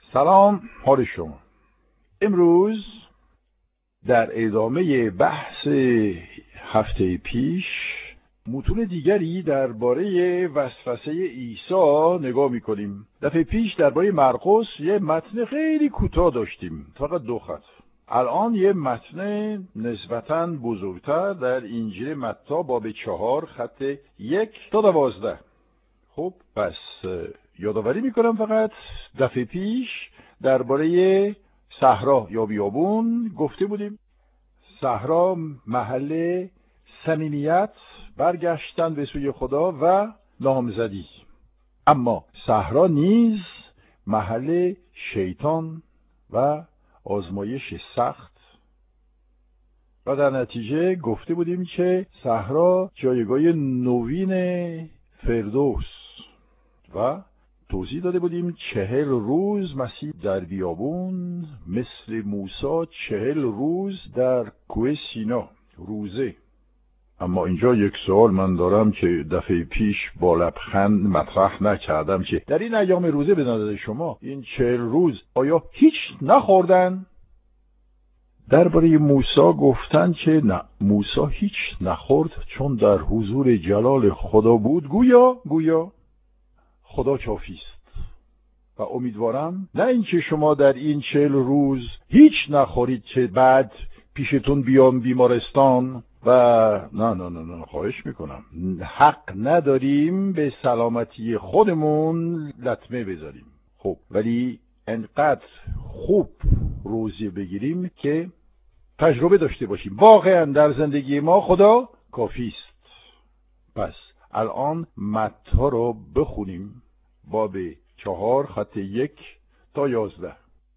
سلام، حال شما؟ امروز در ادامه بحث هفته پیش متون دیگری درباره وسوسه عیسی نگاه می‌کنیم. دفعه پیش درباره مرقس یه متن خیلی کوتاه داشتیم، فقط 2 خط. الان یه متن نسبتاً بزرگتر در انجیل متی باب 4 خط 1 تا 12. خب پس یادآوری میکنم فقط دفعه پیش درباره صحرا یا بیابون گفته بودیم. صحرا محل صمیمیت، برگشتن به سوی خدا و نامزدی. اما صحرا نیز محل شیطان و آزمایش سخت. و در نتیجه گفته بودیم که صحرا جایگاه نوین فردوس و توضیح داده بودیم 40 روز مسیح در بیابون مثل موسی 40 روز در کوه سینا روزه. اما اینجا یک سوال من دارم که دفعه پیش با لبخند مطرح نکردم که در این ایام روزه به نظر شما این 40 روز آیا هیچ نخوردن؟ درباره موسی گفتن که نه، موسی هیچ نخورد چون در حضور جلال خدا بود. گویا خدا کافی است. و امیدوارم نه اینکه شما در این 40 روز هیچ نخورید که بعد پیشتون بیام بیمارستان و نه خواهش میکنم، حق نداریم به سلامتی خودمون لطمه بذاریم. خب ولی انقدر خوب روزی بگیریم که تجربه داشته باشیم واقعا در زندگی ما خدا کافی است. پس الان متی رو بخونیم، باب 4 خط 1 تا 11.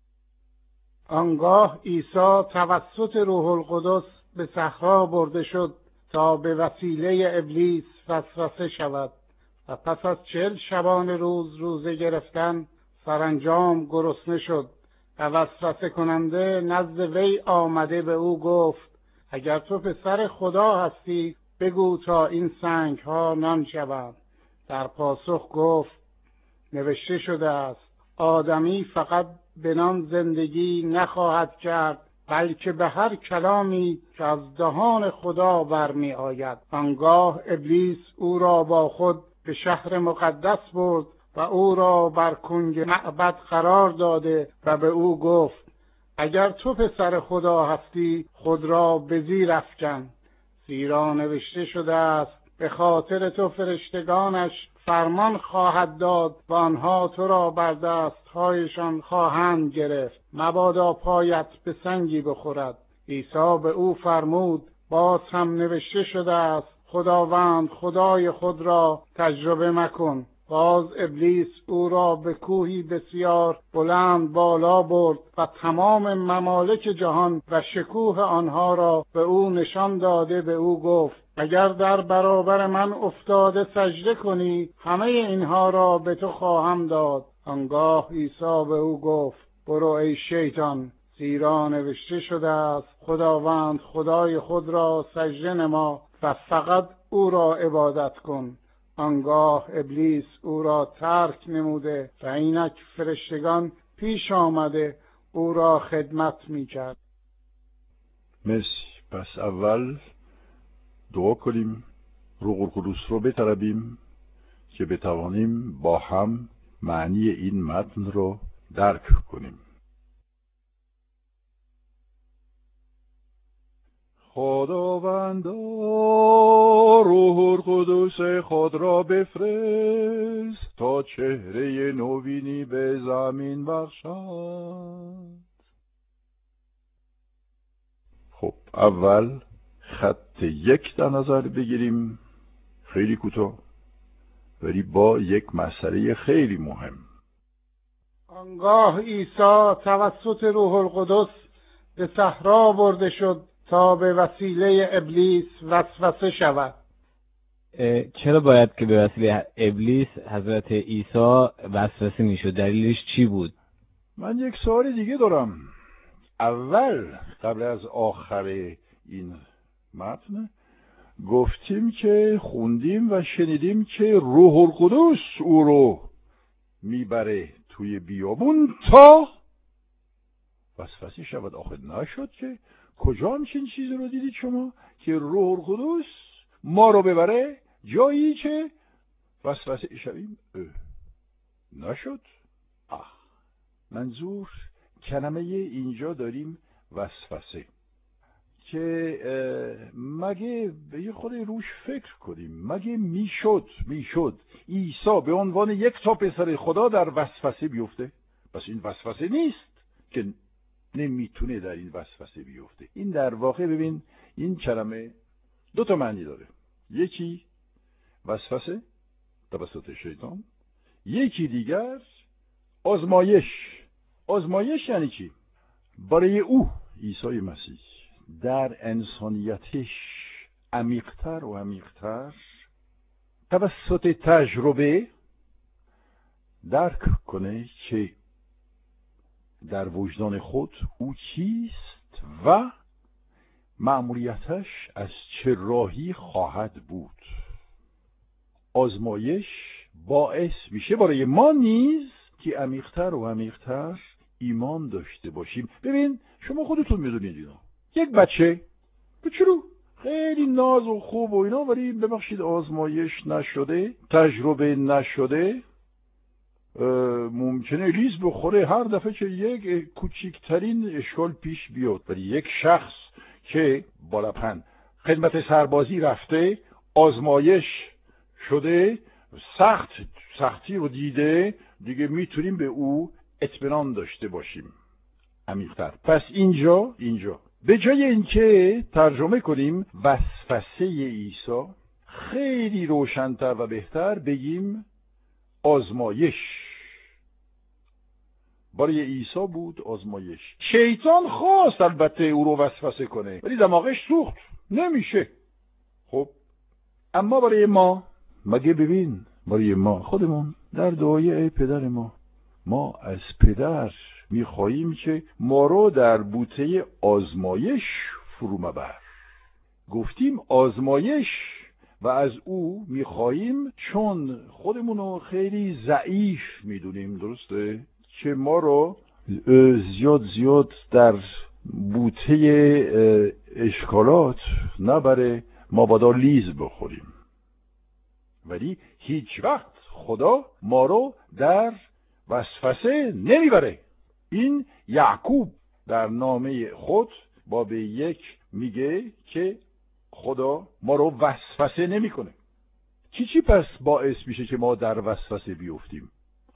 آنگاه عیسی توسط روح القدس به صحرا برده شد تا به وسیله ابلیس وسوسه شود و پس از 40 شبانه روزه گرفتن سرانجام گرسنه شد و وسوسه کننده نزد وی آمده به او گفت اگر تو پسر خدا هستی بگو تا این سنگ ها نان شوند. در پاسخ گفت نوشته شده است آدمی فقط به نان زندگی نخواهد کرد بلکه به هر کلامی که از دهان خدا برمی آید. آنگاه ابلیس او را با خود به شهر مقدس برد و او را بر کنج معبد قرار داده و به او گفت اگر تو پسر خدا هستی خود را به زیر افکن، زیرا نوشته شده است به خاطر تو فرشتگانش فرمان خواهد داد و آنها تو را بر دستهایشان خواهند گرفت مبادا پایت به سنگی بخورد. عیسی به او فرمود باز هم نوشته شده است خداوند خدای خود را تجربه مکن. باز ابلیس او را به کوهی بسیار بلند بالا برد و تمام ممالک جهان و شکوه آنها را به او نشان داده به او گفت اگر در برابر من افتاده سجده کنی همه اینها را به تو خواهم داد. آنگاه عیسی به او گفت برو ای شیطان، زیرا نوشته شده است خداوند خدای خود را سجده نما و فقط او را عبادت کن. آنگاه ابلیس او را ترک نموده و اینک فرشتگان پیش آمده او را خدمت می‌کرد. پس اول دعا کنیم، روح القدس رو بطلبیم که بتوانیم با هم معنی این متن رو درک کنیم. خداوندا روح القدس خود را بفرست تا چهره نوینی به زمین بخشد. خب اول خط 1 در نظر بگیریم، خیلی کوتاه ولی با یک مسئله خیلی مهم. آنگاه عیسی توسط روح القدس به صحرا برده شد تا به وسیله ابلیس وسوسه شود. چرا باید که به وسیله ابلیس حضرت عیسی وسوسه میشد؟ دلیلش چی بود؟ من یک سوال دیگه دارم. اول قبل از آخر این متن گفتیم که خوندیم و شنیدیم که روح القدس او رو میبره توی بیابون تا وسوسه شود. آخه نشد که کجا همچین چیزی رو دیدید شما که روح القدس ما رو ببره جایی که وسوسه شویم؟ نشد. منظور کلمه اینجا داریم وسوسه، که مگه به یه خود روش فکر کنیم، مگه میشد عیسی به عنوان یک تا پسر خدا در وسوسه بیفته؟ پس این وسوسه نیست که نمیتونه در این وسوسه بیفته. این در واقع ببین این کلمه دو تا معنی داره، یکی وسوسه توسط شیطان، یکی دیگر آزمایش. آزمایش یعنی چی؟ برای او عیسی مسیح در انسانیتش عمیق‌تر و عمیق‌تر توسط تجربه درک کنه که در وجدان خود او کیست و مأموریتش از چه راهی خواهد بود. آزمایش باعث میشه برای ما نیز که عمیق‌تر و عمیق‌تر ایمان داشته باشیم. ببین شما خودتون میدونید اینا، یک بچه بچرو خیلی ناز و خوب و اینا، ولی ببخشید آزمایش نشده، تجربه نشده، ممکنه لیز بخوره هر دفعه که یک کوچکترین اشکال پیش بیاد. ولی یک شخص که بالپن خدمت سربازی رفته، آزمایش شده، سختی رو دیده، دیگه میتونیم به او اطمینان داشته باشیم عمیق‌تر. پس اینجا به جای اینکه ترجمه کنیم وسوسه عیسی، خیلی روشن‌تر و بهتر بگیم آزمایش. برای عیسی بود آزمایش. شیطان خواست البته او رو وسوسه کنه، ولی دماغش سوخت، نمیشه. خب اما برای ما، مگه ببین برای ما خودمون در دعای ای پدر ما از پدر میخواییم که ما رو در بوته آزمایش فرو مبر. گفتیم آزمایش و از او میخواییم چون خودمونو خیلی ضعیف میدونیم، درسته؟ که ما رو زیاد در بوته اشکالات نبره، ما بادا لیز بخوریم. ولی هیچ وقت خدا ما رو در وسوسه نمیبره. این یعقوب در نامه خود باب 1 میگه که خدا ما رو وسوسه نمیکنه. چی پس باعث میشه که ما در وسوسه بیفتیم؟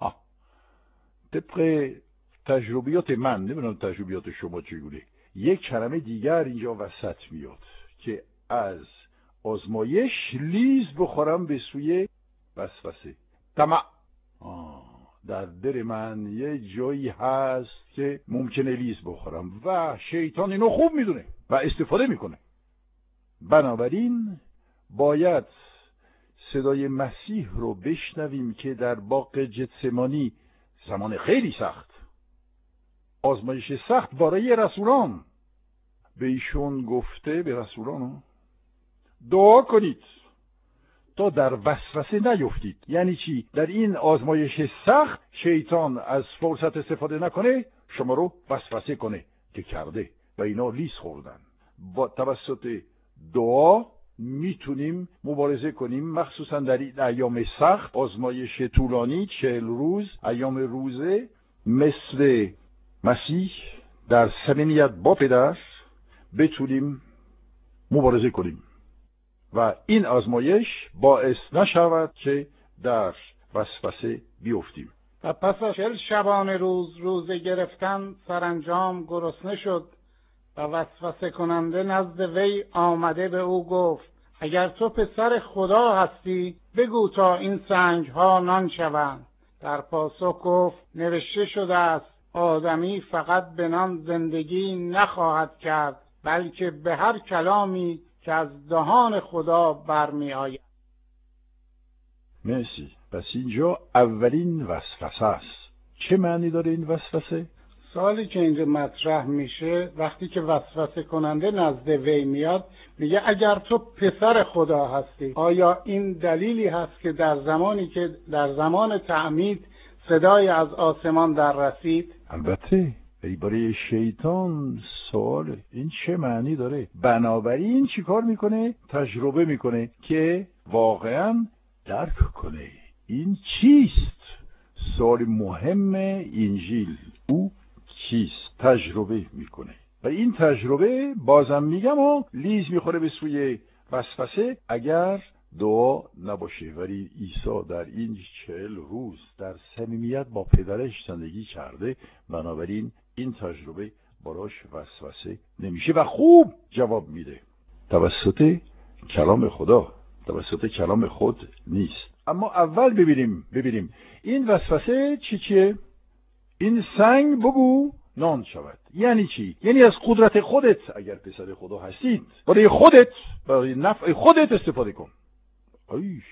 طبق تجربیات من، نمیدونم تجربیات شما چگونه، یک کلمه دیگر اینجا وسط میاد که از آزمایش لیز بخورم به سوی وسوسه. طمع. در دل من یه جایی هست که ممکنه لیز بخورم و شیطان اینو خوب میدونه و استفاده میکنه. بنابراین باید صدای مسیح رو بشنویم که در باغ گتسمانی زمان خیلی سخت، آزمایش سخت برای رسولان، به ایشون گفته، به رسولان دعا کنید تا در وسوسه نیفتید. یعنی چی؟ در این آزمایش سخت شیطان از فرصت استفاده نکنه شما رو وسوسه کنه که کرده و اینا لیز خوردن. با توسط دعا میتونیم مبارزه کنیم، مخصوصا در این ایام سخت، آزمایش طولانی 40 روز، ایام روزه، مثل مسیح در صمیمیت با پدر بتونیم مبارزه کنیم و این آزمایش باعث نشود که در وسوسه بیفتیم. و پس از 40 شبانه روزه گرفتن سرانجام گرسنه شد و وسوسه کننده نزد وی آمده به او گفت اگر تو پسر خدا هستی بگو تا این سنگ‌ها نان شوند. در پاسخ گفت نوشته شده است آدمی فقط به نان زندگی نخواهد کرد بلکه به هر کلامی که از دهان خدا برمی آید. مرسی. پس اینجا اولین وسوسه است. چه معنی داره این وسوسه؟ سوالی که اینجا مطرح میشه وقتی که وسوسه کننده نزد وی میاد میگه اگر تو پسر خدا هستی، آیا این دلیلی هست که در زمانی که در زمان تعمید صدای از آسمان در رسید. البته ای برای شیطان سواله این چه معنی داره؟ بنابراین چی کار میکنه؟ تجربه میکنه که واقعا درک کنه این چیست. سوال مهم انجیل او چیست؟ تجربه میکنه و این تجربه بازم میگم لیز میخوره به سوی وسوسه اگر دعا نباشه. ولی عیسی در این 40 روز در صمیمیت با پدرش زندگی کرده، بنابراین این تجربه براش وسوسه نمیشه و خوب جواب میده توسط کلام خدا، توسط کلام خود نیست. اما اول ببینیم این وسوسه چیه؟ این سنگ بگو نان شود یعنی چی؟ یعنی از قدرت خودت اگر پسر خدا هستید برای خودت، برای نفع خودت استفاده کن. ایش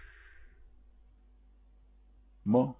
ما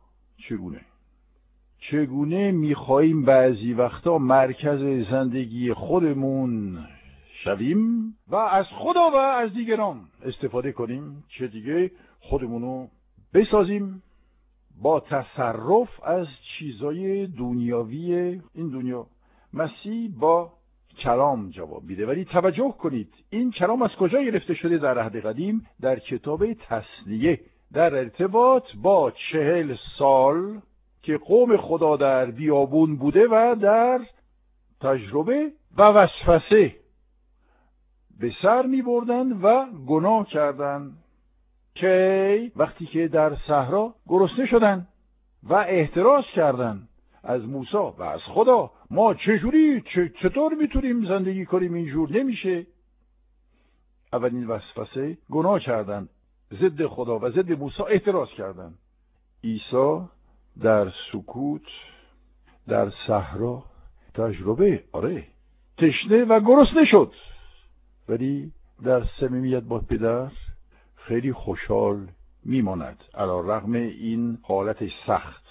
چگونه میخواییم بعضی وقتا مرکز زندگی خودمون شویم و از خدا و از دیگران استفاده کنیم، چه دیگه خودمونو بسازیم با تصرف از چیزای دنیاوی این دنیا. مسیح با کلام جواب میده، ولی توجه کنید این کلام از کجا گرفته شده؟ در عهد قدیم در کتاب تثنیه در ارتباط با 40 سال که قوم خدا در بیابون بوده و در تجربه و وسوسه به سر می بردن و گناه کردن، که وقتی که در صحرا گرسنه شدن و اعتراض کردن از موسی و از خدا، ما چطور میتونیم زندگی کنیم اینجور؟ نمیشه. اولین وسوسه گناه کردن، ضد خدا و ضد موسی اعتراض کردن. عیسی در سکوت در صحرا تجربه تشنه و گرسنه شد، ولی در صمیمیت با پدر خیلی خوشحال میماند علی رغم این حالت سخت.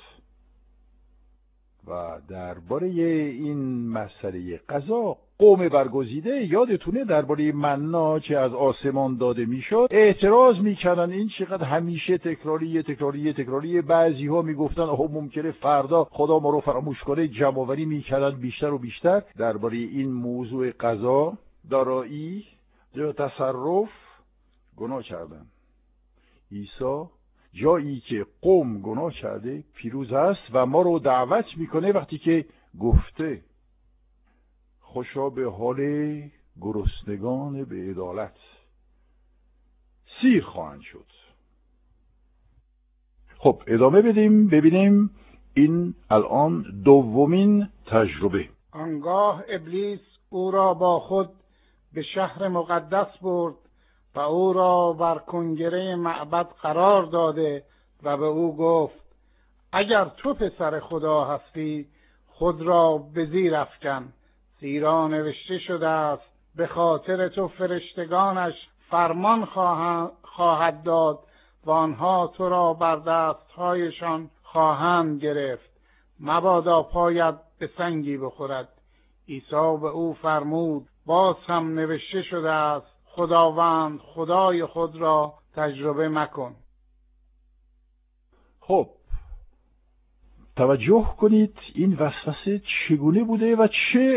و درباره این مسئله غذا قوم برگزیده یادتونه درباره منا که از آسمان داده میشد اعتراض میکردن این چقدر همیشه تکراری. بعضی ها میگفتن ممکنه فردا خدا ما رو فراموش کنه، جمع‌آوری میکردن بیشتر و بیشتر درباره این موضوع غذا، دارایی یا تصرف گناه کردن. عیسی جایی که قوم گناه کرده پیروز است و ما رو دعوت میکنه وقتی که گفته خوشا به حال گرسنگان به عدالت سیر خواهند شد. خب ادامه بدیم ببینیم این الان دومین تجربه. آنگاه ابلیس او را با خود به شهر مقدس برد و او را بر کنگره معبد قرار داده و به او گفت اگر تو پسر خدا هستی خود را به زیر افکن، زیرا نوشته شده است به خاطر تو فرشتگانش فرمان خواهد داد و آنها تو را بر دستهایشان خواهند گرفت، مبادا پایت به سنگی بخورد. عیسی به او فرمود باز هم نوشته شده است خداوند خدای خود را تجربه مکن. خب توجه کنید این وسوسه چگونه بوده و چه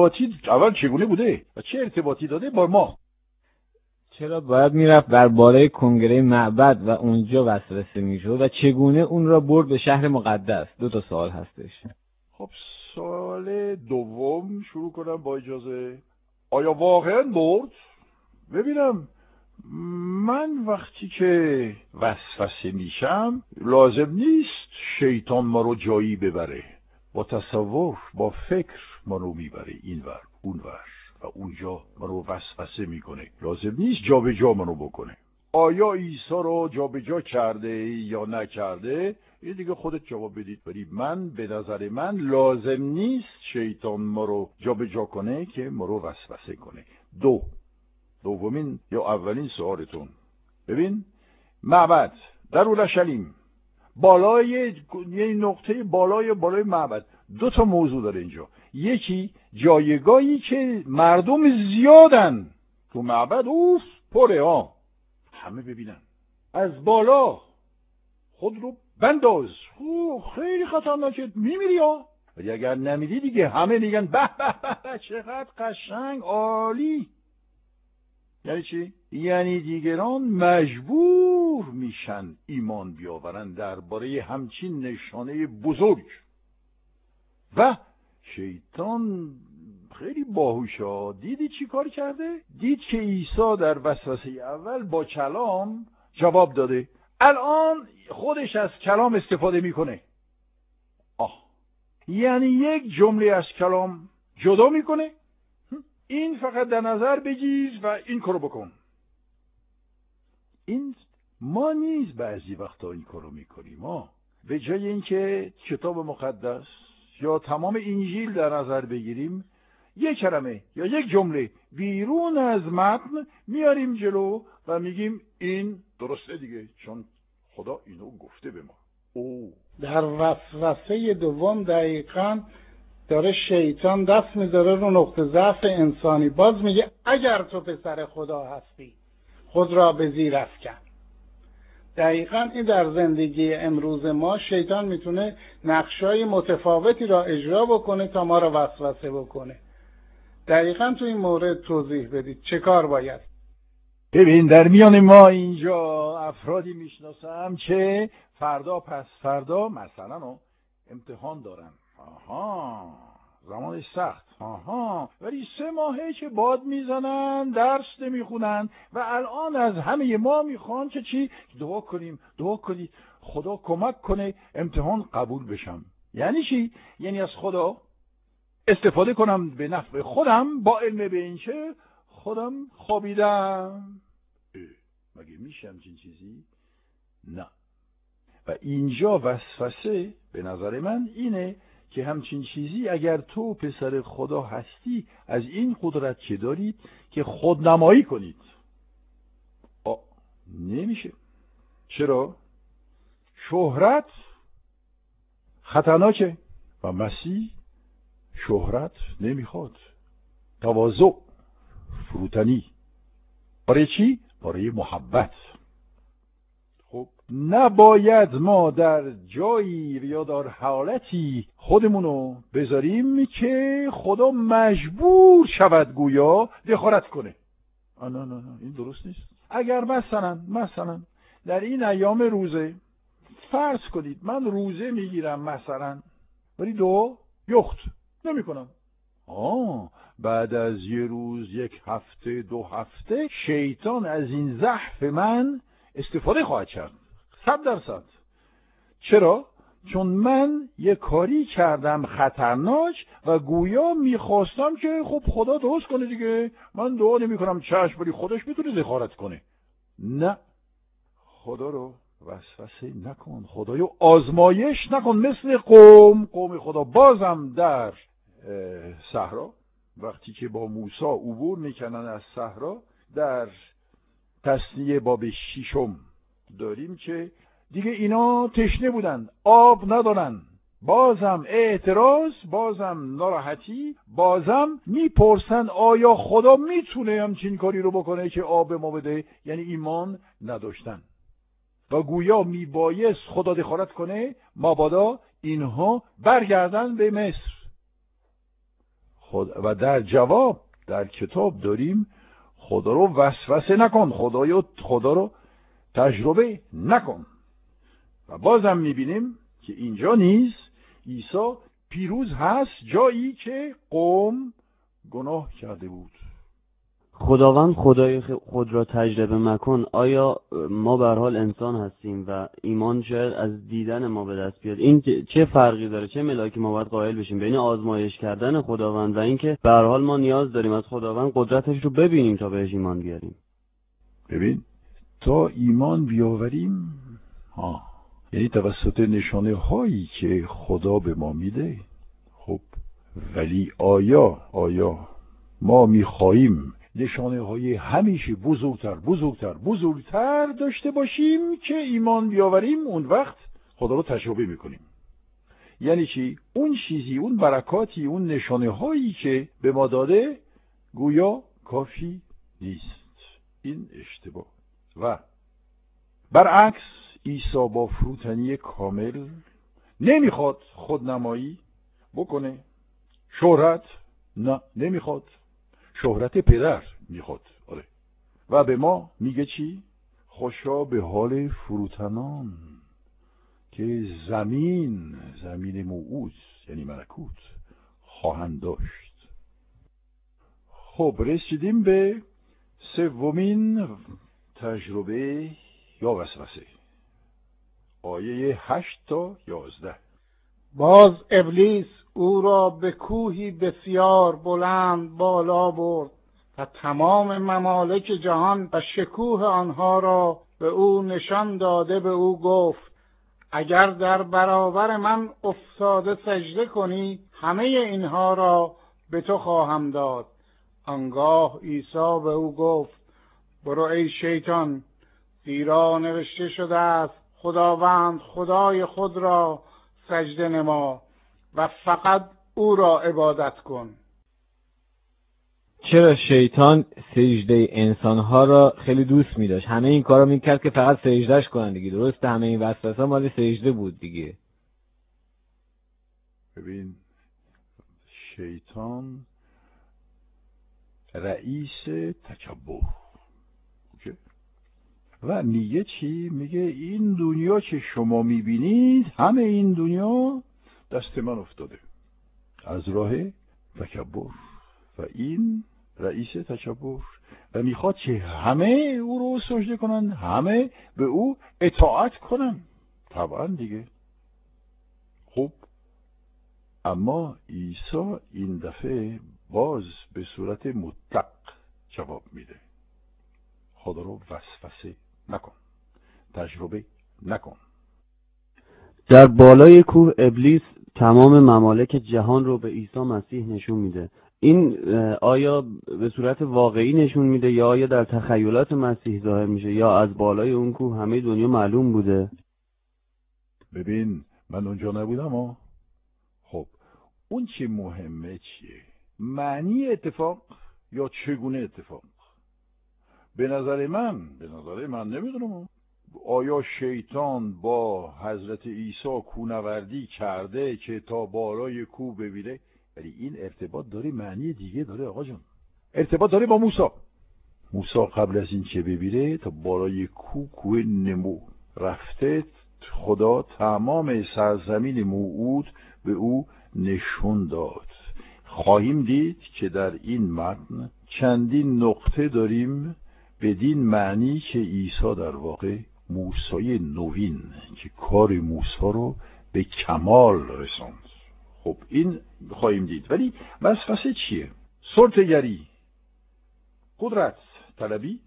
ارتباطی داده با ما. چرا باید میرفت در بالای کنگره معبد و اونجا وسوسه میشد و چگونه اون را برد به شهر مقدس؟ 2 سوال هستش. خب سوال دوم شروع کنم با اجازه. آیا واقعا برد؟ ببینم من وقتی که وسوسه میشم لازم نیست شیطان ما رو جایی ببره، با تصور با فکر ما رو میبره اینور اونور و اونجا ما رو وسوسه میکنه. لازم نیست جا به جا ما رو بکنه. آیا عیسی رو جا به جا کرده یا نکرده این دیگه خودت جواب بدید. ولی به نظر من لازم نیست شیطان ما رو جا به جا کنه که ما رو وسوسه کنه. دومین یا اولین سوالتون، ببین معبد در اورشلیم بالای یه نقطه بالای معبد 2 موضوع داره اینجا. یکی جایگاهی که مردم زیادن تو معبد پره همه ببینن، از بالا خود رو بنداز. خیلی خطرناکه، میمیری ها. ولی اگر نمیری دیگه همه میگن به به به چقدر قشنگ، عالی. یعنی چی؟ یعنی دیگران مجبور میشن ایمان بیاورن درباره همچین نشانه بزرگ. و شیطان خیلی باهوشا، دیدی چی کار کرده؟ دید که عیسی در وسوسه اول با کلام جواب داده، الان خودش از کلام استفاده میکنه. یعنی یک جمله از کلام جدا میکنه، این فقط در نظر بگیر و این کارو بکن. این ما نیز بعضی وقتا این کارو میکنیم. ما به جای اینکه کتاب مقدس یا تمام انجیل در نظر بگیریم، یک کلمه یا یک جمله بیرون از متن میاریم جلو و میگیم این درسته دیگه، چون خدا اینو گفته به ما. در وسوسه دوم دقیقاً داره شیطان دست میذاره رو نقطه ضعف انسانی. باز میگه اگر تو پسر خدا هستی خود را به زیر افکن. دقیقاً این در زندگی امروز ما شیطان میتونه نقشای متفاوتی را اجرا بکنه تا ما را وسوسه بکنه. دقیقاً تو این مورد توضیح بدید چه کار باید؟ ببین، در میان ما اینجا افرادی میشناسم که فردا پس فردا مثلا امتحان دارن. زمان سخت. ولی 3 ماهه که باد میزنن، درس نمیخونن و الان از همه ما میخوان که چی؟ دعا کنید خدا کمک کنه امتحان قبول بشم. یعنی چی؟ یعنی از خدا استفاده کنم به نفع خودم با علم به این که خودم خوابیدم. مگه میشه همچین چیزی؟ نه. و اینجا وسوسه به نظر من اینه که همچین چیزی اگر تو پسر خدا هستی از این قدرت که دارید که خودنمایی کنید. نمیشه. چرا؟ شهرت خطرناکه و مسیح شهرت نمیخواد. تواضع، فروتنی. برای چی؟ برای محبت. خب نباید ما در جایی یا در حالتی خودمونو بذاریم که خدا مجبور شود گویا دخالت کنه. نه این درست نیست. اگر مثلا در این ایام روزه فرض کنید من روزه میگیرم مثلا، ولی یخت نمی کنم. بعد از یه روز، 1 هفته، 2 هفته شیطان از این ضعف من استفاده خواهد کرد 100%. چرا؟ چون من یه کاری کردم خطرناک و گویا میخواستم که خب خدا درست کنه دیگه. من دعا نمی کنم چشم، ولی خودش میتونه دخالت کنه. نه، خدا رو وسوسه نکن، خدا رو آزمایش نکن. مثل قوم خدا بازم در صحرا وقتی که با موسی عبور میکنن از صحرا، در تثنیه باب 6 داریم که دیگه اینا تشنه بودن، آب ندارن، بازم اعتراض، بازم ناراحتی، بازم میپرسن آیا خدا میتونه همچین کاری رو بکنه که آب ما بده؟ یعنی ایمان نداشتن و گویا میبایست خدا دخالت کنه مابادا اینها برگردن به مصر. و در جواب در کتاب داریم خدا رو وسوسه نکن، خدا رو تجربه نکن. و بازم میبینیم که اینجا نیز عیسی پیروز هست جایی که قوم گناه کرده بود. خداوند خدای خود را تجربه مکن. آیا ما به هر حال انسان هستیم و ایمان شاید از دیدن ما به دست بیاد؟ این چه فرقی داره؟ چه ملاکی ما باید قائل بشیم بین آزمایش کردن خداوند و اینکه به هر حال ما نیاز داریم از خداوند قدرتش رو ببینیم تا بهش ایمان بیاریم؟ ببین، تا ایمان بیاوریم یعنی توسط نشانه هایی که خدا به ما میده. خب ولی آیا ما میخواییم نشانه های همیشه بزرگتر داشته باشیم که ایمان بیاوریم؟ اون وقت خدا رو تجربه میکنیم. یعنی چی؟ اون چیزی، اون برکاتی، اون نشانه هایی که به ما داده گویا کافی نیست. این اشتباه. و برعکس عیسی با فروتنی کامل نمیخواد خودنمایی بکنه. شهرت نه نمیخواد، شهرت پدر میخواد. آره. و به ما میگه چی؟ خوشا به حال فروتنان که زمین موعود یعنی ملکوت خواهند داشت. خب رسیدیم به سومین تجربه یا وسوسه، آیه 8 تا 11. باز ابلیس او را به کوهی بسیار بلند بالا برد و تمام ممالک جهان و شکوه آنها را به او نشان داده به او گفت اگر در برابر من افتاده سجده کنی همه اینها را به تو خواهم داد. آنگاه عیسی به او گفت برو ای شیطان، زیرا نوشته شده است خداوند خدای خود را سجده نما و فقط او را عبادت کن. چرا شیطان سجده انسانها را خیلی دوست می داشت؟ همه این کارا میکرد که فقط سجدهش کنن دیگه. درست همه این وسوسه مال سجده بود دیگه. ببین شیطان رئیس تکبر و میگه چی؟ میگه این دنیا که شما میبینید همه این دنیا دست من افتاده از راه تکبر و این رئیس تکبر و میخواد که همه او رو سجده کنن، همه به او اطاعت کنن. طبعا دیگه. خب اما عیسی این دفعه باز به صورت مطلق جواب میده. خدا رو وسوسه نکن، تجربه نکن. در بالای کوه ابلیس تمام ممالک جهان رو به عیسی مسیح نشون میده. این آیا به صورت واقعی نشون میده یا آیا در تخیلات مسیح ظاهر میشه یا از بالای اون کوه همه دنیا معلوم بوده؟ ببین من اونجا نبودم خب اون چی مهمه چیه؟ معنی اتفاق یا چگونه اتفاق؟ به نظر من نمیدونم آیا شیطان با حضرت عیسی کوهنوردی کرده که تا بالای کوه ببینه؟ ولی این ارتباط داره معنی دیگه داره آقا جان. ارتباط داره با موسی قبل از این که ببینه تا بالای کوه نمو رفته، خدا تمام سرزمین موعود به او نشون داد. خواهیم دید که در این متن چندین نقطه داریم بدین معنی که عیسی در واقع موسی نوین که کار موسی رو به کمال رساند. خب این خواهیم دید. ولی وسوسه چیه؟ سلطه‌گری، قدرت طلبی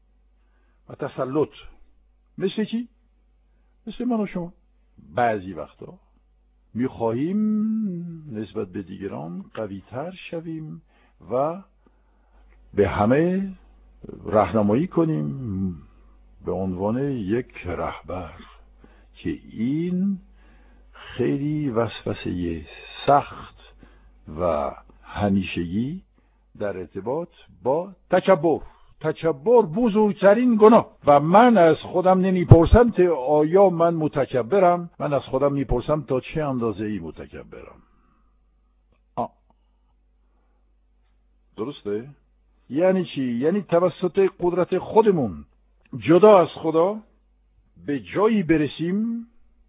و تسلط. مثل چی؟ مثل من و شما. بعضی وقتا میخواهیم نسبت به دیگران قوی‌تر شویم و به همه راهنمایی کنیم به عنوان یک رهبر که این خیلی وسوسه سخت و همیشگی در ارتباط با تکبر بزرگترین گناه. و من از خودم نمیپرسم که آیا من متکبرم، من از خودم میپرسم تا چه اندازه ای متکبرم. درسته؟ یعنی چی؟ یعنی توسط قدرت خودمون جدا از خدا به جایی برسیم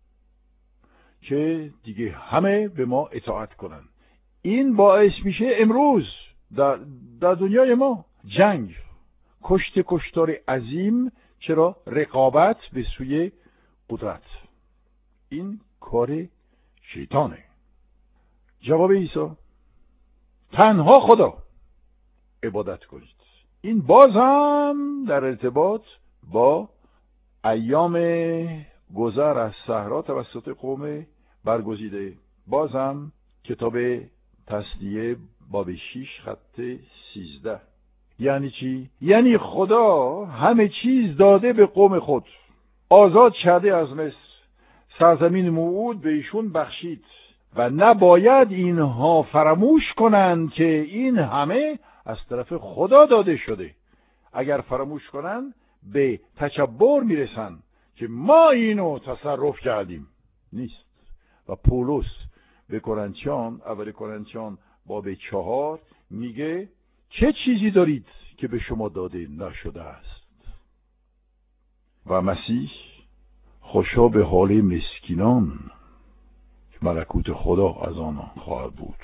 که دیگه همه به ما اطاعت کنن. این باعث میشه امروز در دنیای ما جنگ، کشتار عظیم. چرا؟ رقابت به سوی قدرت. این کار شیطانه. جواب عیسی تنها خدا عبادت کنید. این باز هم در ارتباط با ایام گذر از صحرا توسط قوم برگزیده. باز هم کتاب تثنیه باب 6 خط 13. یعنی چی؟ یعنی خدا همه چیز داده به قوم خود، آزاد کرده از مصر، سرزمین موعود به ایشون بخشید و نباید اینها فراموش کنند که این همه از طرف خدا داده شده. اگر فراموش کنند به تکبر میرسن که ما اینو تصرف کردیم نیست. و پولس به کرنتیان، اول کرنتیان باب 4 میگه چه چیزی دارید که به شما داده نشده است؟ و مسیح خوشا به حال مسکینان که ملکوت خدا از آنان خواهد بود.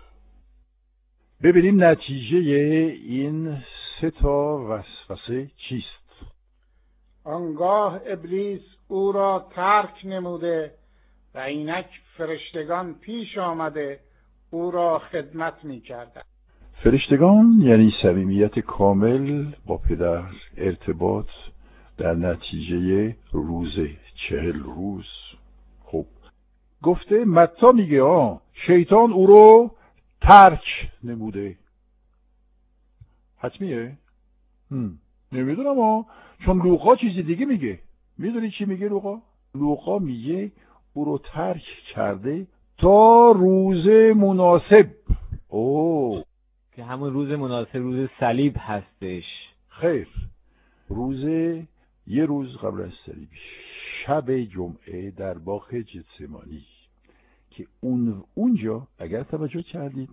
ببینیم نتیجه این 3 وسوسه چیست. آنگاه ابلیس او را ترک نموده و اینک فرشتگان پیش آمده او را خدمت می کردند. فرشتگان یعنی صمیمیت کامل با پدر، ارتباط در نتیجه روز 40 روز. خب گفته متی میگه شیطان او رو ترک نموده. حتمیه؟ نمیدونم چون لوقا چیزی دیگه میگه. میدونی چی میگه لوقا؟ لوقا میگه او رو ترک کرده تا روز مناسب. که همون روز مناسب روز صلیب هستش. خیر، یه روز قبل از صلیب، شب جمعه در باغ گتسمانی که اونجا اگر توجه کردید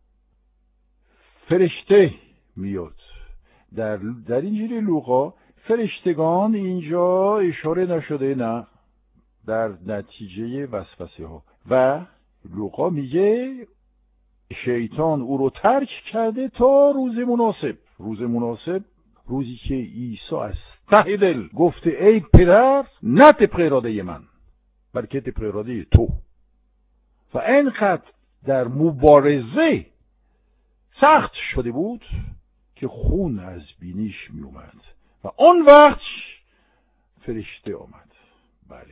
فرشته میاد. در انجیل لوقا فرشتگان اینجا اشاره نشده، نه، در نتیجه وسوسه ها. و لوقا میگه شیطان او رو ترک کرده تا روز مناسب. روز مناسب روزی که عیسی از ته دل گفته ای پدر نه طبق اراده من بلکه طبق اراده تو. و اینقدر در مبارزه سخت شده بود که خون از بینیش می اومد و اون وقت فرشته آمد. بله،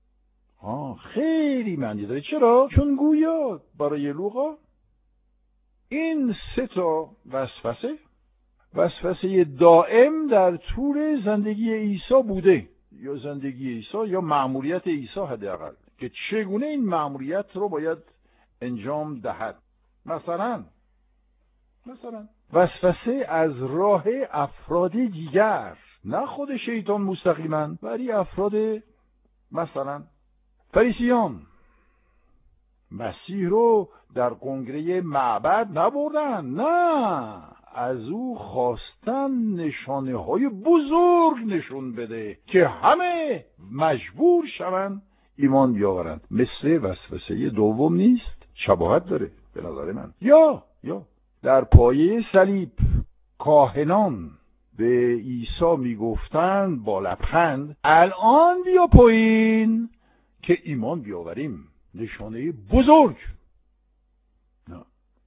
خیلی معنی داره. چرا؟ چون گویا برای لوقا این 3 وسوسه دائم در طول زندگی عیسی بوده، یا زندگی عیسی یا مأموریت عیسی حداقل، که چگونه این مأموریت رو باید انجام دهد. مثلا وسوسه از راه افراد دیگر، نه خود شیطان مستقیما، ولی افراد مثلا فریسیان. مسیح رو در کنگره معبد نبردن، نه، از او خواستن نشانه های بزرگ نشون بده که همه مجبور شوند ایمان بیاورند. مثل وسوسه دوم نیست؟ شباهت داره به نظر من. یا در پایه صلیب کاهنان به عیسی میگفتند با لبخند الان بیا پایین که ایمان بیاوریم. نشانه بزرگ. نه.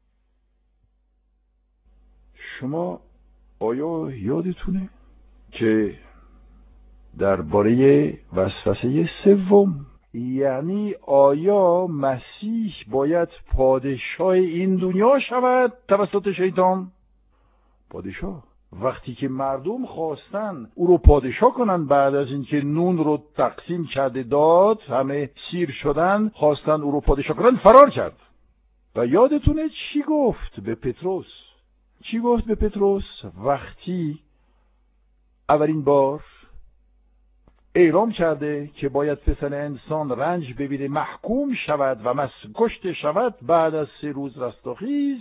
شما آیا یادتونه که درباره وسوسه 3، یعنی آیا مسیح باید پادشاه این دنیا شود توسط شیطان؟ پادشاه. وقتی که مردم خواستن او رو پادشاه کنن، بعد از اینکه نون رو تقسیم کرده داد، همه سیر شدن، خواستن او رو پادشاه کنن، فرار کرد. و یادتونه چی گفت به پتروس؟ وقتی اولین بار اعلام کرده که باید پسر انسان رنج ببینه، محکوم شود و کشته شود، بعد از 3 روز رستاخیز،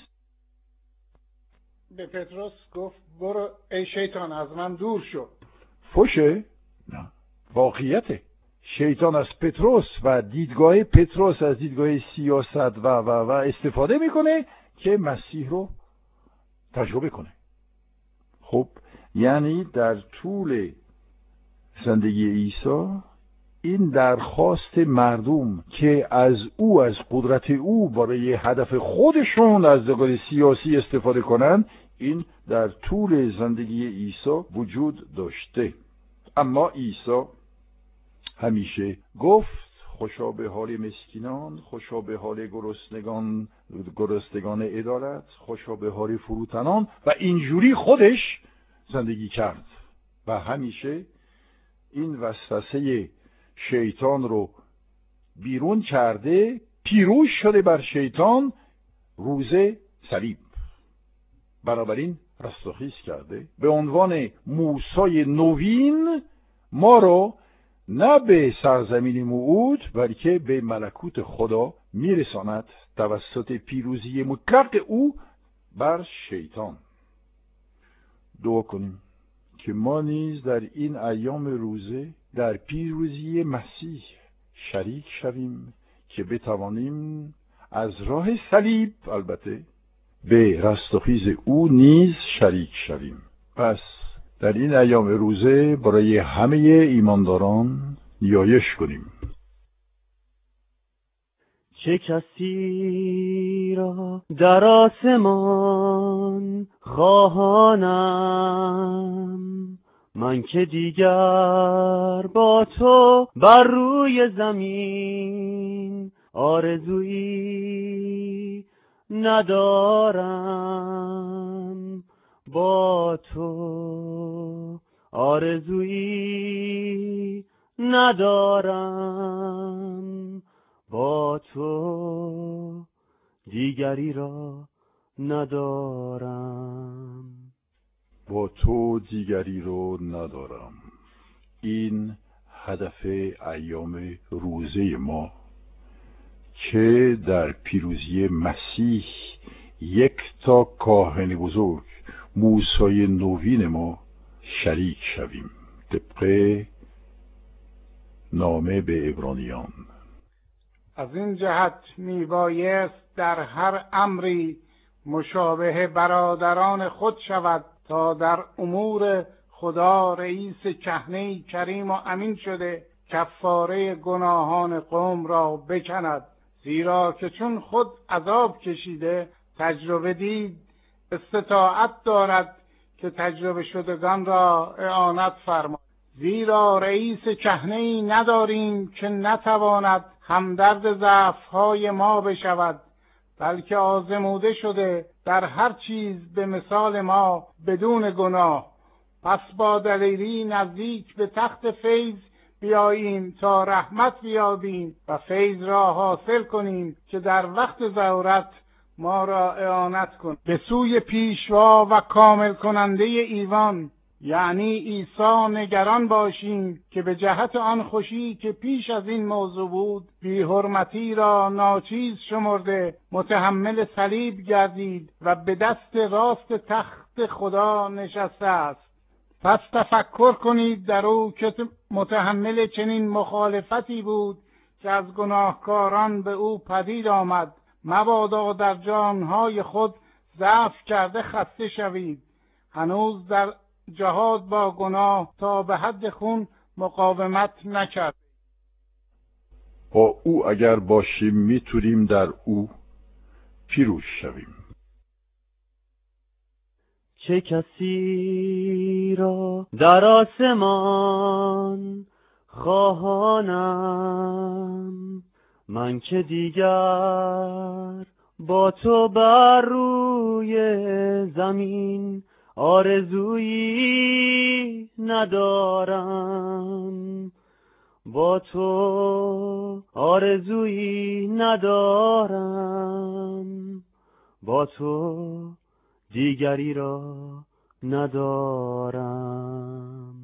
به پتروس گفت برو ای شیطان از من دور شو. فوشه؟ نه، واقعیته. شیطان از پتروس و دیدگاه پتروس از دیدگاه سیاست و استفاده میکنه که مسیح رو تجربه کنه. خب یعنی در طول زندگی عیسی این درخواست مردم که از قدرت او برای هدف خودشون از دقایق سیاسی استفاده کنن، این در طول زندگی عیسی وجود داشته. اما عیسی همیشه گفت خوشا به حال مسکینان، خوشا به حال گرسنگان عدالت، خوشا به حال فروتنان، و اینجوری خودش زندگی کرد و همیشه این وسوسه شیطان رو بیرون کرده، پیروز شده بر شیطان روز صلیب. بنابراین رستاخیز کرده، به عنوان موسی نوین ما رو نه به سرزمین موعود بلکه به ملکوت خدا میرساند توسط پیروزی مطلق او بر شیطان. دعا کنیم که ما نیز در این ایام روزه در پیروزی مسیح شریک شویم که بتوانیم از راه صلیب البته به رستاخیز او نیز شریک شویم. پس در این ایام روزه برای همه ایمانداران نیایش کنیم. چه کسی را در آسمان خواهانم، من که دیگر با تو بر روی زمین آرزویی ندارم، با تو آرزویی ندارم، با تو دیگری را ندارم، با تو دیگری رو ندارم. این هدف ایام روزه ما که در پیروزی مسیح یک تا کاهن بزرگ موسی نوین ما شریک شویم طبق نامه به عبرانیان. از این جهت میبایست در هر امری مشابه برادران خود شود تا در امور خدا رئیس کهنه کریم و امین شده کفاره گناهان قوم را بکند، زیرا که چون خود عذاب کشیده تجربه دید استطاعت دارد که تجربه شدگان را اعانت فرماید. زیرا رئیس کهنه‌ای نداریم که نتواند همدرد ضعف‌های ما بشود، بلکه آزموده شده در هر چیز به مثال ما بدون گناه. پس با دلیری نزدیک به تخت فیض بیاییم تا رحمت بیابیم و فیض را حاصل کنیم که در وقت ضرورت ما را اعانت کن. به سوی پیشوا و کامل کننده ایوان یعنی عیسی نگران باشیم که به جهت آن خوشی که پیش از این موضوع بود بی حرمتی را ناچیز شمرده متحمل صلیب گردید و به دست راست تخت خدا نشسته است. پس تفکر کنید در او که متحمل چنین مخالفتی بود که از گناهکاران به او پدید آمد، مبادا در جانهای خود ضعف کرده خسته شوید. هنوز در جهاد با گناه تا به حد خون مقاومت نکرد. با او اگر باشیم میتونیم در او پیروز شویم. چه کسی را در آسمان خواهانم، من که دیگر با تو بر روی زمین آرزویی ندارم، با تو آرزویی ندارم، با تو دیگری را ندارم.